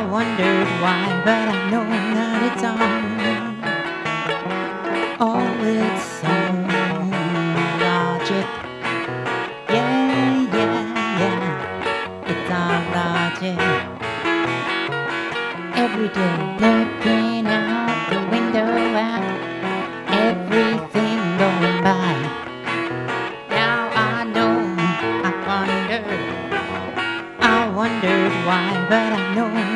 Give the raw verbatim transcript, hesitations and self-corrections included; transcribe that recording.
wondered why, but I know that it's on. All its own logic. Yeah, yeah, yeah. It's our logic. Every day looking out the window at everything going by. Now I know, I wondered, I wondered why, but I know